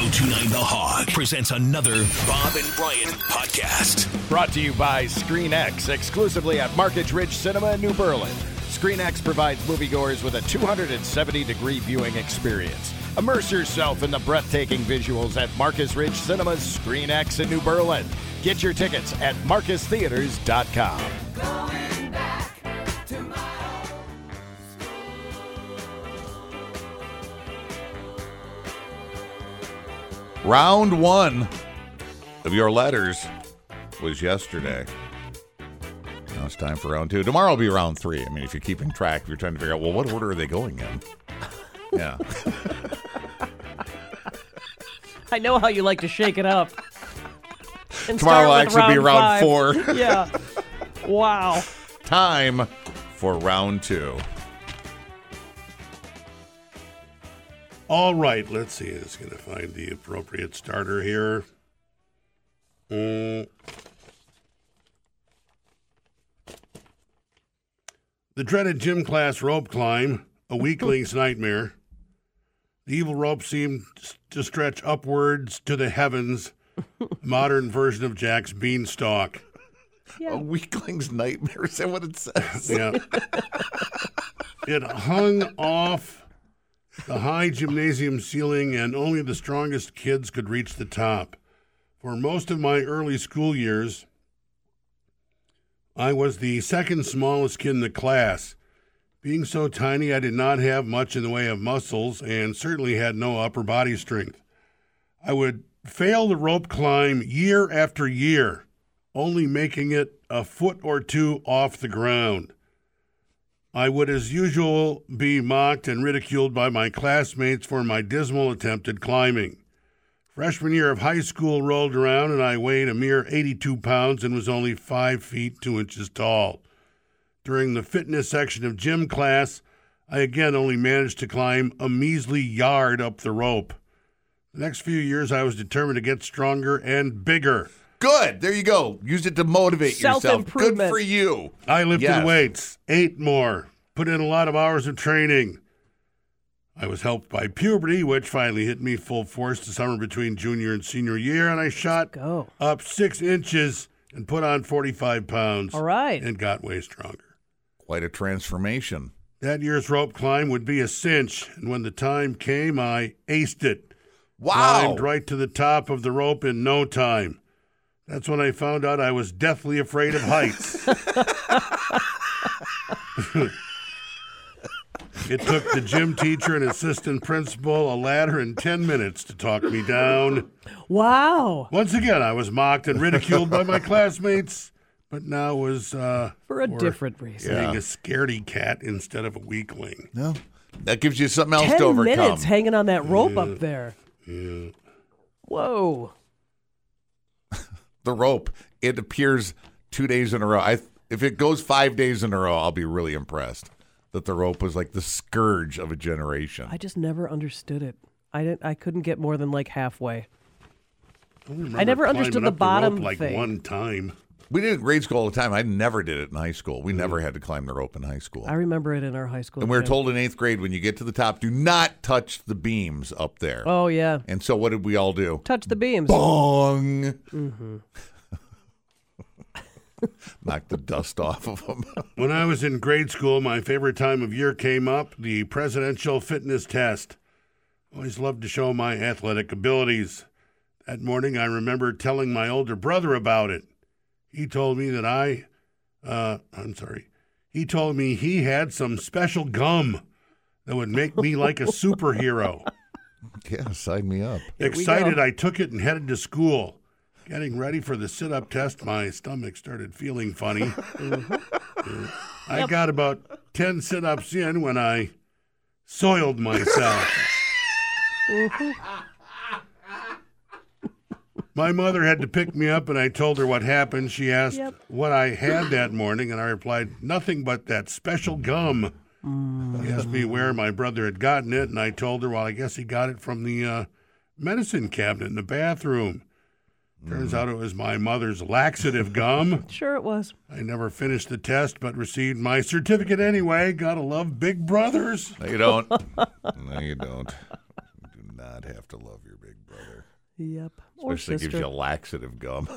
1029 The Hog presents another Bob and Brian podcast. Brought to you by ScreenX, exclusively at Marcus Ridge Cinema in New Berlin. ScreenX provides moviegoers with a 270-degree viewing experience. Immerse yourself in the breathtaking visuals at Marcus Ridge Cinema's ScreenX in New Berlin. Get your tickets at marcustheaters.com. Going back to my Round one of your letters was yesterday. Now it's time for round two. Tomorrow will be round three. I mean, if you're keeping track, if you're trying to figure out, well, what order are they going in? Yeah. I know how you like to shake it up. And Tomorrow will start with actually be round five. 4. Yeah. Wow. Time for round two. All right, let's see. I'm just going to find the appropriate starter here. The dreaded gym class rope climb, a weakling's nightmare. The evil rope seemed to stretch upwards to the heavens, a modern version of Jack's beanstalk. A weakling's nightmare, is that what it says? Yeah. It hung off the high gymnasium ceiling, and only the strongest kids could reach the top. For most of my early school years, I was the second smallest kid in the class. Being so tiny, I did not have much in the way of muscles and certainly had no upper body strength. I would fail the rope climb year after year, only making it a foot or two off the ground. I would, as usual, be mocked and ridiculed by my classmates for my dismal attempt at climbing. Freshman year of high school rolled around, and I weighed a mere 82 pounds and was only 5 feet 2 inches tall. During the fitness section of gym class, I again only managed to climb a measly yard up the rope. The next few years, I was determined to get stronger and bigger. Good. There you go. Use it to motivate yourself. Good Self-improvement. for you. I lifted Yes. weights, ate more, put in a lot of hours of training. I was helped by puberty, which finally hit me full force the summer between junior and senior year, and I shot Go. up 6 inches and put on 45 pounds. All right. And got way stronger. Quite a transformation. That year's rope climb would be a cinch, and when the time came, I aced it. Wow. Climbed right to the top of the rope in no time. That's when I found out I was deathly afraid of heights. It took the gym teacher and assistant principal a ladder and 10 minutes to talk me down. Wow. Once again, I was mocked and ridiculed by my classmates, but now was For a different reason. being a scaredy cat instead of a weakling. No. That gives you something else 10 to overcome. minutes hanging on that rope up there. Yeah. Whoa. The rope, it appears 2 days in a row. If it goes 5 days in a row, I'll be really impressed that the rope was like the scourge of a generation. I just never understood it. I couldn't get more than like halfway. remember I never understood climbing the up bottom rope like thing. one time. We did it in grade school all the time. I never did it in high school. We never had to climb the rope in high school. I remember it in our high school. And we were gym. told in 8th grade, when you get to the top, do not touch the beams up there. Oh, yeah. And so what did we all do? Touch the beams. Bong! Mm-hmm. Knock the dust off of them. When I was in grade school, my favorite time of year came up, the presidential fitness test. Always loved to show my athletic abilities. That morning, I remember telling my older brother about it. He told me that he told me he had some special gum that would make me like a superhero. Yeah, sign me up. Excited, I took it and headed to school. Getting ready for the sit-up test, my stomach started feeling funny. I got about 10 sit-ups in when I soiled myself. My mother had to pick me up, and I told her what happened. She asked what I had that morning, and I replied, nothing but that special gum. She asked me where my brother had gotten it, and I told her, well, I guess he got it from the medicine cabinet in the bathroom. Turns out it was my mother's laxative gum. Sure it was. I never finished the test, but received my certificate anyway. Gotta love Big Brothers. No, you don't. No, you don't. You do not. not have to love your big brother. Yep. Or Especially sister. gives you laxative gum.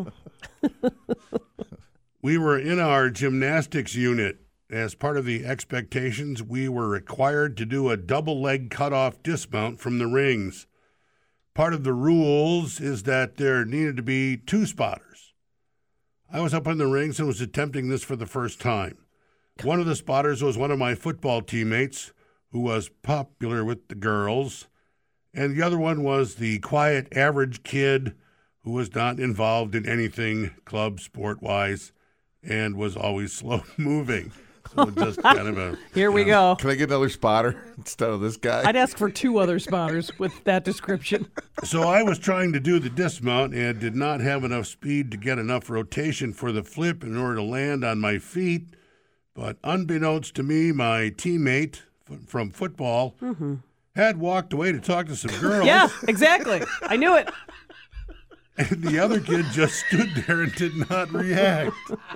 We were in our gymnastics unit. As part of the expectations, we were required to do a double leg cutoff dismount from the rings. Part of the rules is that there needed to be 2 spotters. I was up on the rings and was attempting this for the first time. One of the spotters was one of my football teammates who was popular with the girls, and the other one was the quiet, average kid who was not involved in anything club sport-wise and was always slow-moving. So just kind of a... Here we go. Can I get another spotter instead of this guy? I'd ask for 2 other spotters with that description. So I was trying to do the dismount and did not have enough speed to get enough rotation for the flip in order to land on my feet. But unbeknownst to me, my teammate from football had walked away to talk to some girls. Yeah, exactly. I knew it. And the other kid just stood there and did not react.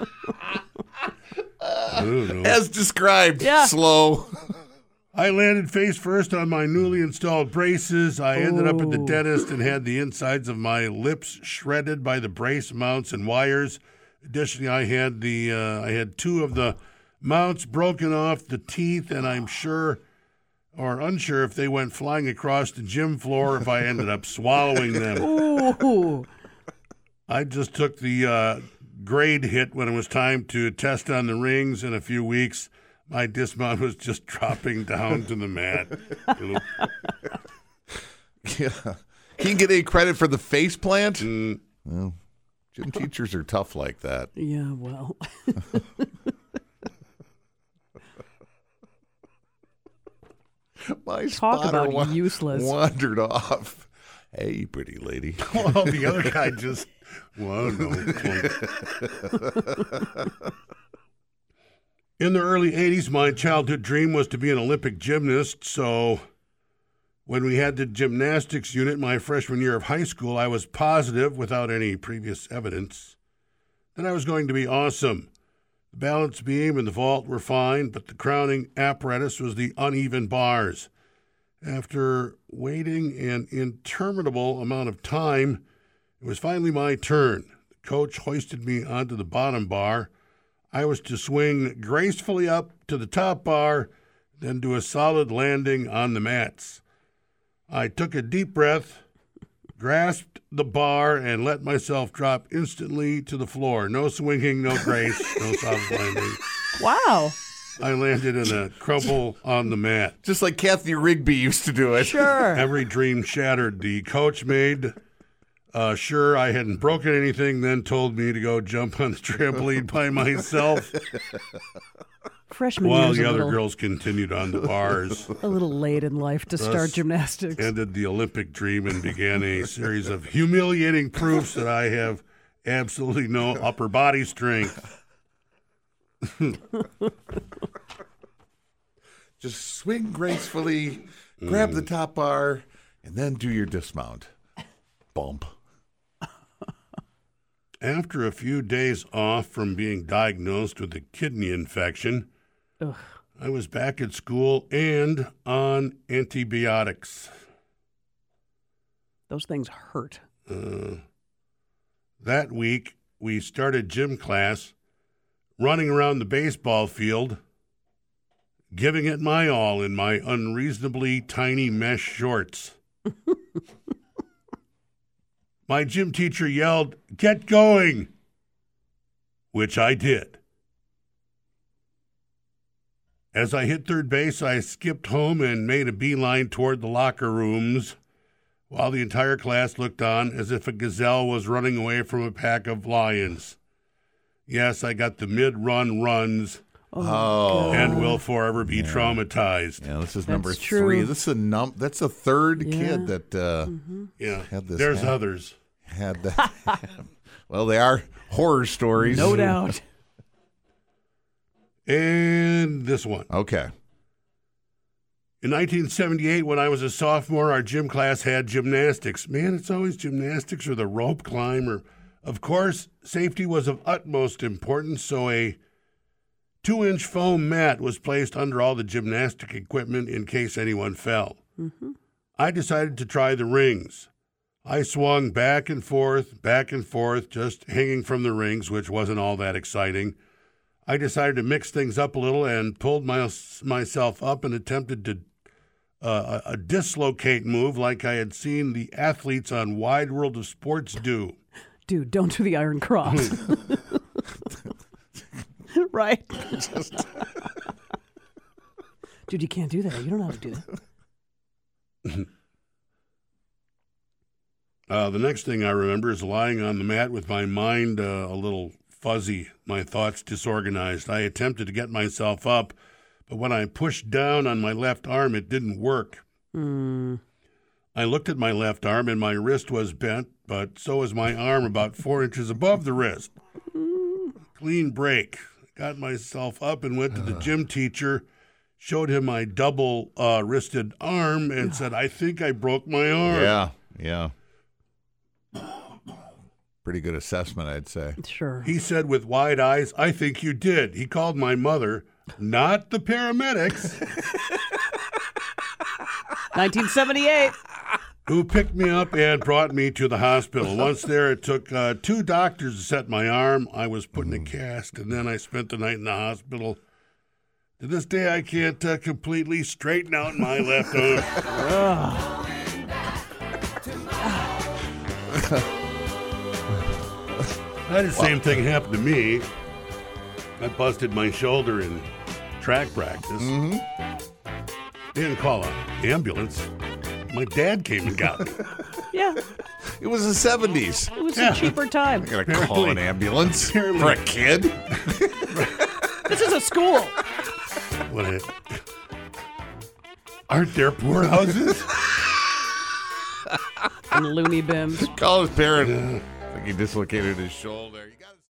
I don't know. As described, Yeah. slow. I landed face first on my newly installed braces. I ended up at the dentist and had the insides of my lips shredded by the brace mounts and wires. Additionally, I had 2 of the mounts broken off the teeth, and I'm sure or unsure if they went flying across the gym floor, if I ended up swallowing them. Ooh. I just took the grade hit when it was time to test on the rings. In a few weeks, my dismount was just dropping down to the mat. Yeah. He can get any credit for the face plant? Well, gym teachers are tough like that. Yeah, well. My Talk spotter about useless. wandered off. Hey, pretty lady. Well, the other guy just, well, no. In the early 80s, my childhood dream was to be an Olympic gymnast, so when we had the gymnastics unit my freshman year of high school, I was positive, without any previous evidence, that I was going to be awesome. The balance beam and the vault were fine, but the crowning apparatus was the uneven bars. After waiting an interminable amount of time, it was finally my turn. The coach hoisted me onto the bottom bar. I was to swing gracefully up to the top bar, then do a solid landing on the mats. I took a deep breath, grasped the bar, and let myself drop instantly to the floor. No swinging, no grace, no soft landing. Wow. I landed in a crumple on the mat. Just like Kathy Rigby used to do it. Sure. Every dream shattered. The coach made sure I hadn't broken anything, then told me to go jump on the trampoline by myself Freshman while year's the a other little, girls continued on the bars. a little late in life to start gymnastics. Ended the Olympic dream and began a series of humiliating proofs that I have absolutely no upper body strength. Just swing gracefully, grab the top bar, and then do your dismount. Bump. After a few days off from being diagnosed with a kidney infection, Ugh. I was back at school and on antibiotics. Those things hurt. That week, we started gym class, running around the baseball field, giving it my all in my unreasonably tiny mesh shorts. My gym teacher yelled, "Get going!" which I did. As I hit third base, I skipped home and made a beeline toward the locker rooms, while the entire class looked on as if a gazelle was running away from a pack of lions. Yes, I got the mid-run runs Oh. and will forever be traumatized. Yeah, this is That's number true. 3. This is that's a third Yeah. kid that Yeah, Had this there's happen. others. had that. Well, they are horror stories. No doubt. And this one. Okay. In 1978, when I was a sophomore, our gym class had gymnastics. Man, it's always gymnastics or the rope climb. Of course, safety was of utmost importance, so a 2-inch foam mat was placed under all the gymnastic equipment in case anyone fell. I decided to try the rings. I swung back and forth, just hanging from the rings, which wasn't all that exciting. I decided to mix things up a little and pulled myself up and attempted to a dislocate move like I had seen the athletes on Wide World of Sports do. Dude, don't do the Iron Cross. Right? Dude, you can't do that. You don't know how to do that. The next thing I remember is lying on the mat with my mind a little fuzzy, my thoughts disorganized. I attempted to get myself up, but when I pushed down on my left arm, it didn't work. I looked at my left arm, and my wrist was bent, but so was my arm about 4 inches above the wrist. Clean break. Got myself up and went to the gym teacher, showed him my double-wristed arm, and said, I think I broke my arm. Yeah. Pretty good assessment, I'd say. Sure. He said with wide eyes, I think you did. He called my mother, not the paramedics, 1978. who picked me up and brought me to the hospital. Once there, it took 2 doctors to set my arm. I was put in a cast, and then I spent the night in the hospital. To this day, I can't completely straighten out my left arm. I had the same thing happen to me. I busted my shoulder in track practice. They didn't call an ambulance. My dad came and got me. Yeah, It was the 70s. it was a cheaper time. I'm going to call an ambulance Apparently. for a kid. This is a school. What aren't there poorhouses? And loony bims. Call his parent. I think he dislocated his shoulder.